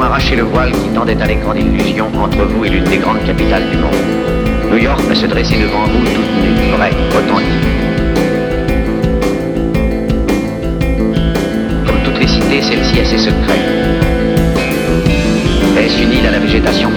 allons arracher le voile qui tendait à l'écran d'illusion entre vous et l'une des grandes capitales du monde. New York va se dresser devant vous toute nue, vraie, authentique. Comme toutes les cités, celle-ci a ses secrets. Est-ce une île à la végétation